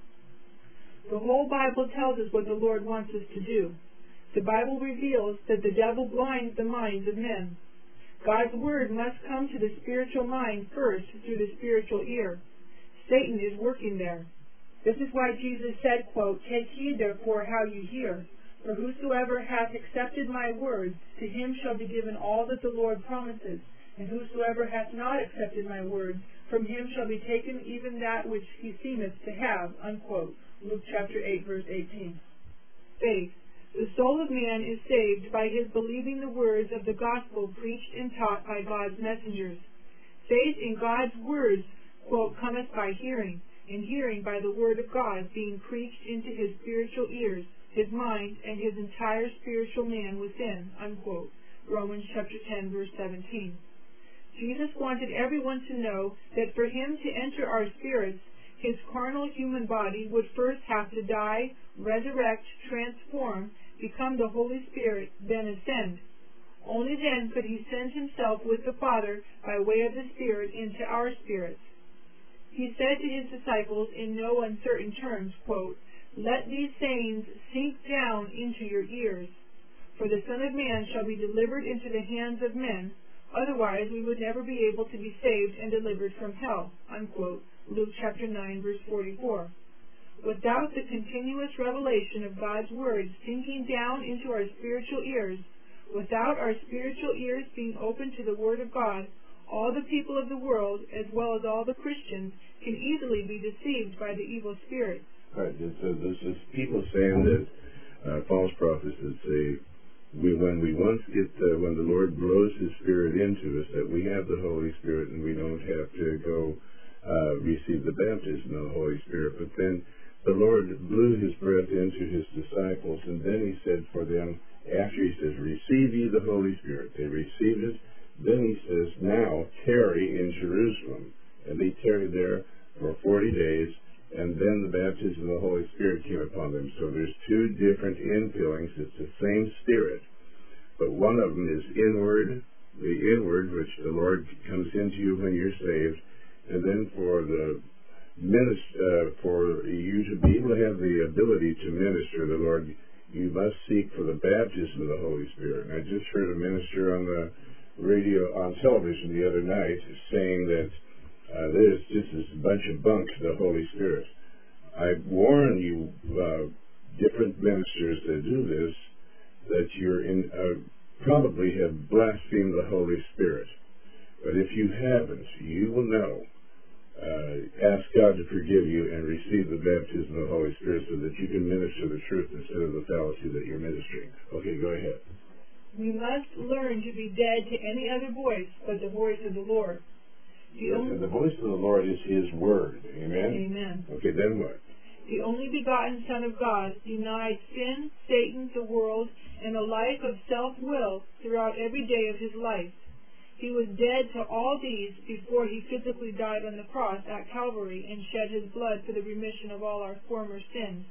The whole Bible tells us what the Lord wants us to do. The Bible reveals that the devil blinds the minds of men. God's word must come to the spiritual mind first through the spiritual ear. Satan is working there. This is why Jesus said, quote, "Take heed therefore how you hear. For whosoever hath accepted my words, to him shall be given all that the Lord promises. And whosoever hath not accepted my words, from him shall be taken even that which he seemeth to have." Unquote. Luke chapter eight, verse eighteen. Faith. The soul of man is saved by his believing the words of the gospel preached and taught by God's messengers. Faith in God's words, quote, "cometh by hearing, and hearing by the word of God being preached into his spiritual ears, his mind, and his entire spiritual man within," unquote. Romans chapter ten, verse seventeen. Jesus wanted everyone to know that for him to enter our spirits, his carnal human body would first have to die, resurrect, transform, become the Holy Spirit, then ascend. Only then could he send himself with the Father by way of the Spirit into our spirits. He said to his disciples in no uncertain terms, quote, "Let these sayings sink down into your ears. For the Son of Man shall be delivered into the hands of men, otherwise we would never be able to be saved and delivered from hell." Unquote. Luke chapter nine, verse forty-four. Without the continuous revelation of God's Word sinking down into our spiritual ears, without our spiritual ears being open to the Word of God, all the people of the world, as well as all the Christians, can easily be deceived by the evil spirit. Right. So there's this people saying that uh, false prophets that say, we, when we once get, uh, when the Lord blows His Spirit into us, that we have the Holy Spirit and we don't have to go uh, receive the baptism of the Holy Spirit. But then the Lord blew His breath into His disciples, and then He said for them, after He says, "Receive ye the Holy Spirit," they received it. Then He says, "Now tarry in Jerusalem." And they tarried there for forty days, and then the baptism of the Holy Spirit came upon them. So there's two different infillings. It's the same Spirit, but one of them is inward, the inward, which the Lord comes into you when you're saved, and then for the minister, uh, for you to be able to have the ability to minister the Lord, you must seek for the baptism of the Holy Spirit. And I just heard a minister on the radio, on television the other night, saying that uh, there's just this bunch of bunk, the Holy Spirit. I warn you, uh, different ministers that do this, that you're in, uh, probably have blasphemed the Holy Spirit. But if you haven't, you will know. Uh, ask God to forgive you and receive the baptism of the Holy Spirit so that you can minister the truth instead of the fallacy that you're ministering. Okay, go ahead. We must learn to be dead to any other voice but the voice of the Lord. The, yes, only, and the voice of the Lord is His Word. Amen? Amen. Okay, then what? The only begotten Son of God denied sin, Satan, the world, and a life of self-will throughout every day of His life. He was dead to all these before He physically died on the cross at Calvary and shed His blood for the remission of all our former sins.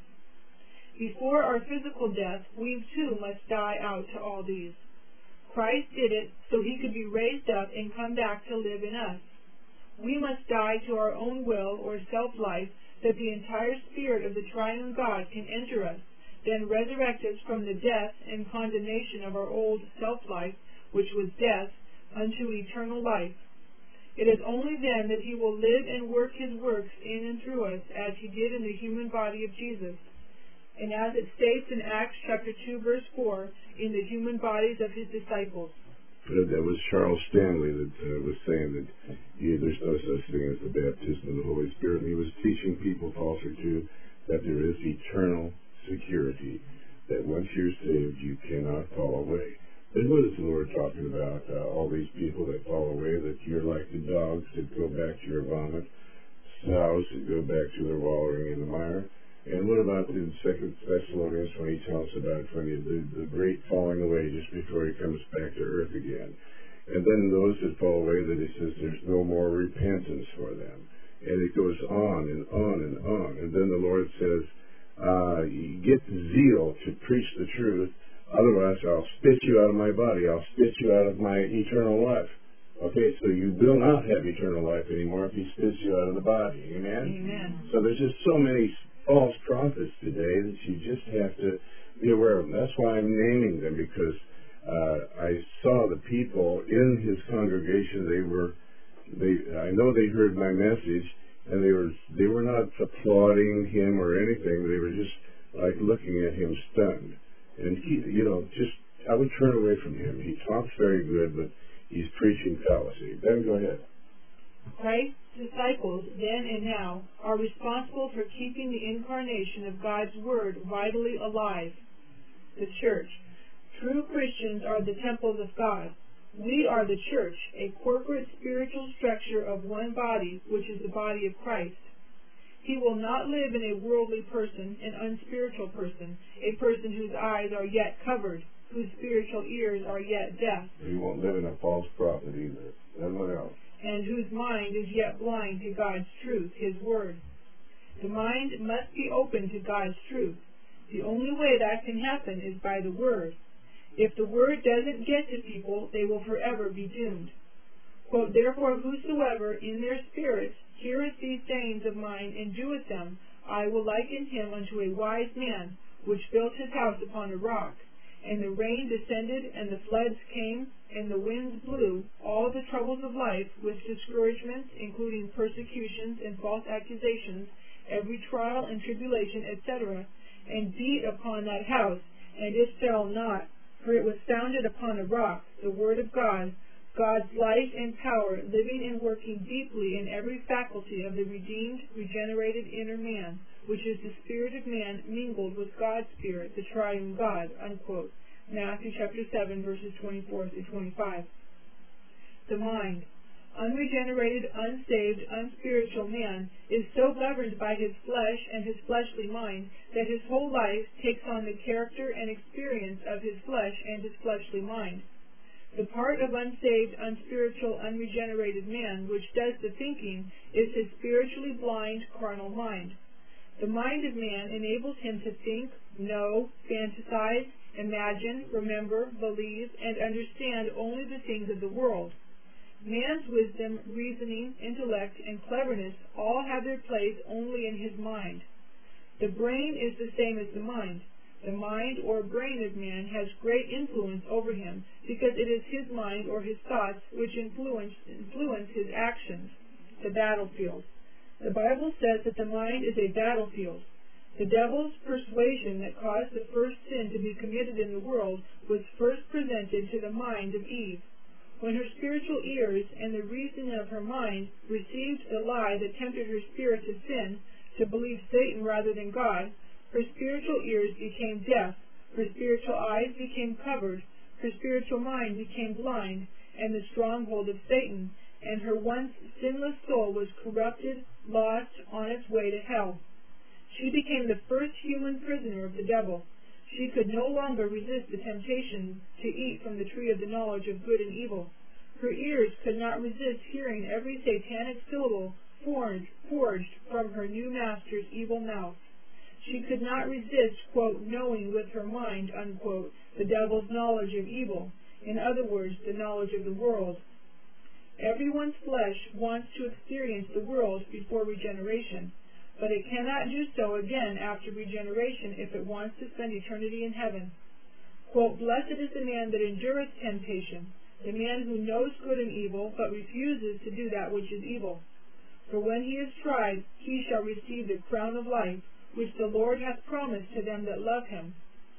Before our physical death, we too must die out to all these. Christ did it so He could be raised up and come back to live in us. We must die to our own will or self-life that the entire Spirit of the Triune God can enter us, then resurrect us from the death and condemnation of our old self-life, which was death, unto eternal life. It is only then that He will live and work His works in and through us as He did in the human body of Jesus. And as it states in Acts chapter two, verse four, in the human bodies of His disciples. That was Charles Stanley that uh, was saying that yeah, there's no such thing as the baptism of the Holy Spirit. And he was teaching people also too that there is eternal security, that once you're saved, you cannot fall away. Then what is the Lord talking about? Uh, all these people that fall away, that you're like the dogs that go back to your vomit, sows that go back to their wallowing in the mire. And what about in Second Thessalonians when he tells about when he, the, the great falling away just before he comes back to earth again? And then those that fall away, that he says there's no more repentance for them. And it goes on and on and on. And then the Lord says, uh, get zeal to preach the truth, Otherwise, I'll spit you out of my body. I'll spit you out of my eternal life. Okay, so you will not have eternal life anymore if he spits you out of the body. Amen? Amen. So there's just so many false prophets today that you just have to be aware of them. That's why I'm naming them, because uh, I saw the people in his congregation. They were, they, I know they heard my message, and they were, they were not applauding him or anything. They were just like looking at him stunned. And he, you know, just I would turn away from him. He talks very good, but he's preaching fallacy. Ben, go ahead. Christ's disciples, then and now, are responsible for keeping the incarnation of God's Word vitally alive. The church. True Christians are the temples of God. We are the church, a corporate spiritual structure of one body, which is the body of Christ. He will not live in a worldly person, an unspiritual person, a person whose eyes are yet covered, whose spiritual ears are yet deaf. He won't live in a false prophet either. And what else? And whose mind is yet blind to God's truth, His Word. The mind must be open to God's truth. The only way that can happen is by the Word. If the Word doesn't get to people, they will forever be doomed. Quote, therefore, whosoever in their spirits heareth these sayings of mine and doeth them, I will liken him unto a wise man, which built his house upon a rock. And the rain descended, and the floods came, and the winds blew, all the troubles of life, with discouragements, including persecutions and false accusations, every trial and tribulation, et cetera, and beat upon that house, and it fell not, for it was founded upon a rock, the Word of God, God's life and power, living and working deeply in every faculty of the redeemed, regenerated inner man, which is the spirit of man mingled with God's spirit, the triune God, unquote. Matthew chapter seven, verses twenty-four through twenty-five. The mind. Unregenerated, unsaved, unspiritual man is so governed by his flesh and his fleshly mind that his whole life takes on the character and experience of his flesh and his fleshly mind. The part of unsaved, unspiritual, unregenerated man which does the thinking is his spiritually blind, carnal mind. The mind of man enables him to think, know, fantasize, imagine, remember, believe, and understand only the things of the world. Man's wisdom, reasoning, intellect, and cleverness all have their place only in his mind. The brain is the same as the mind. The mind or brain of man has great influence over him because it is his mind or his thoughts which influence, influence his actions, the battlefield. The Bible says that the mind is a battlefield. The devil's persuasion that caused the first sin to be committed in the world was first presented to the mind of Eve. When her spiritual ears and the reason of her mind received the lie that tempted her spirit to sin, to believe Satan rather than God, her spiritual ears became deaf, her spiritual eyes became covered, her spiritual mind became blind, and the stronghold of Satan, and her once sinless soul was corrupted, lost, on its way to hell. She became the first human prisoner of the devil. She could no longer resist the temptation to eat from the tree of the knowledge of good and evil. Her ears could not resist hearing every satanic syllable forged, forged from her new master's evil mouth. She could not resist, quote, knowing with her mind, unquote, the devil's knowledge of evil, in other words, the knowledge of the world. Everyone's flesh wants to experience the world before regeneration, but it cannot do so again after regeneration if it wants to spend eternity in heaven. Quote, blessed is the man that endureth temptation, the man who knows good and evil, but refuses to do that which is evil. For when he is tried, he shall receive the crown of life, which the Lord hath promised to them that love him.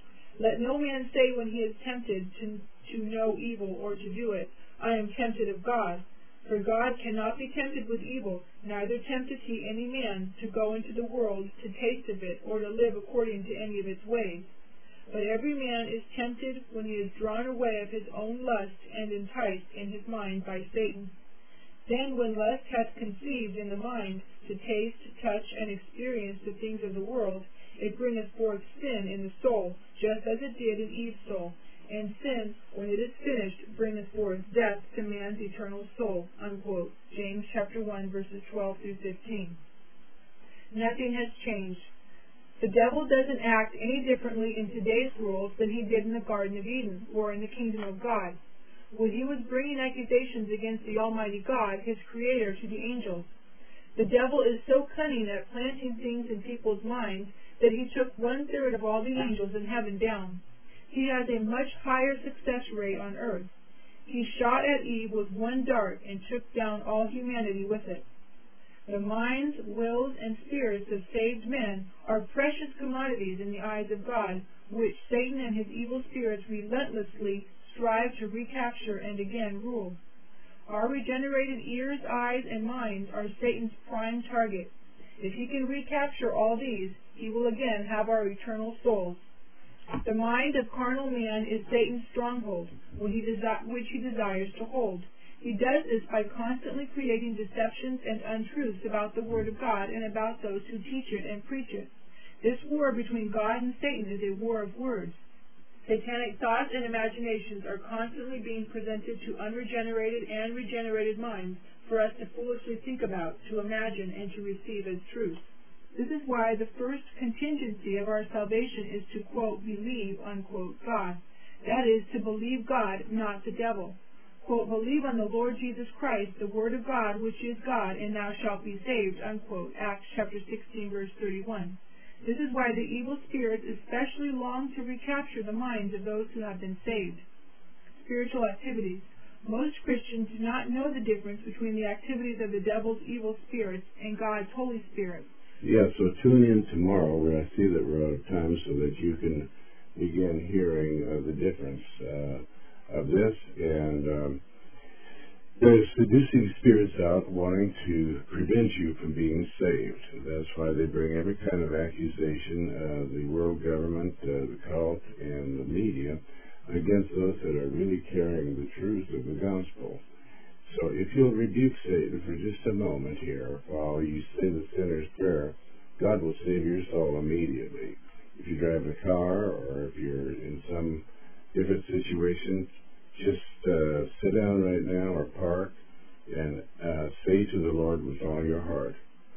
Let no man say when he is tempted to, to know evil or to do it, I am tempted of God. For God cannot be tempted with evil, neither tempteth he any man to go into the world to taste of it, or to live according to any of its ways. But every man is tempted when he is drawn away of his own lust and enticed in his mind by Satan. Then when lust hath conceived in the mind to taste, touch, and experience the things of the world, it bringeth forth sin in the soul, just as it did in Eve's soul. And sin, when it is finished, bringeth forth death to man's eternal soul, unquote. James chapter one, verses twelve through fifteen. Nothing has changed. The devil doesn't act any differently in today's world than he did in the Garden of Eden or in the kingdom of God, when he was bringing accusations against the Almighty God, his creator, to the angels. The devil is so cunning at planting things in people's minds that he took one-third of all the angels in heaven down. He has a much higher success rate on earth. He shot at Eve with one dart and took down all humanity with it. The minds, wills, and spirits of saved men are precious commodities in the eyes of God, which Satan and his evil spirits relentlessly strive to recapture and again rule. Our regenerated ears, eyes, and minds are Satan's prime target. If he can recapture all these, he will again have our eternal souls. The mind of carnal man is Satan's stronghold, which he, desi- which he desires to hold. He does this by constantly creating deceptions and untruths about the Word of God and about those who teach it and preach it. This war between God and Satan is a war of words. Satanic thoughts and imaginations are constantly being presented to unregenerated and regenerated minds for us to foolishly think about, to imagine, and to receive as truth. This is why the first contingency of our salvation is to, quote, believe, unquote, God. That is, to believe God, not the devil. Quote, believe on the Lord Jesus Christ, the Word of God, which is God, and thou shalt be saved, unquote, Acts chapter sixteen, verse thirty-one. This is why the evil spirits especially long to recapture the minds of those who have been saved. Spiritual activities. Most Christians do not know the difference between the activities of the devil's evil spirits and God's Holy Spirit. Yeah, so tune in tomorrow where I see that we're out of time so that you can begin hearing uh, the difference uh, of this. And um, there's seducing spirits out wanting to prevent you from being saved. That's why they bring every kind of accusation, uh, the world government, uh, the cult, and the media, against those that are really carrying the truth of the gospel. So if you'll rebuke Satan for just a moment here while you say the sinner's prayer, God will save your soul immediately. If you drive a car or if you're in some different situation, just uh, sit down right now or park and uh, say to the Lord with all your heart,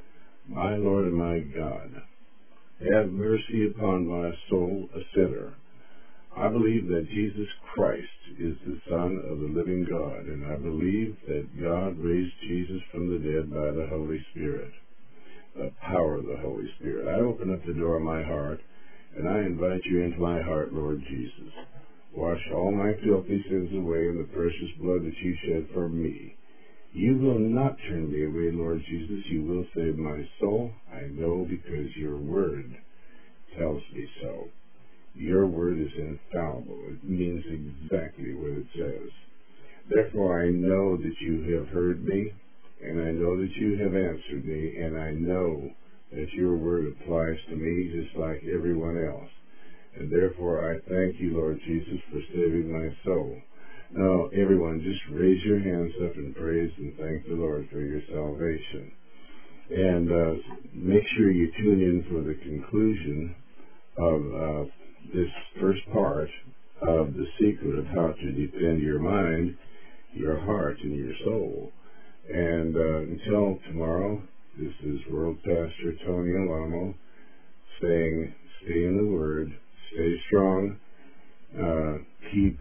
my Lord and my God, have mercy upon my soul, a sinner. I believe that Jesus Christ is the Son of the living God, and I believe that God raised Jesus from the dead by the Holy Spirit, the power of the Holy Spirit. I open up the door of my heart, and I invite you into my heart, Lord Jesus. Wash all my filthy sins away in the precious blood that you shed for me. You will not turn me away, Lord Jesus. You will save my soul. I know because your word tells me so. Your word is infallible. It means exactly what it says. Therefore, I know that you have heard me, and I know that you have answered me, and I know that your word applies to me just like everyone else. And therefore, I thank you, Lord Jesus, for saving my soul. Now, everyone, just raise your hands up and praise and thank the Lord for your salvation. And uh, make sure you tune in for the conclusion of uh, this first part of the secret of how to defend your mind, your heart, and your soul. And uh, until tomorrow, this is World Pastor Tony Alamo saying, stay in the Word, stay strong, uh, keep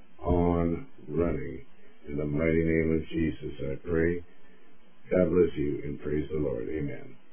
on running. In the mighty name of Jesus, I pray. God bless you and praise the Lord. Amen.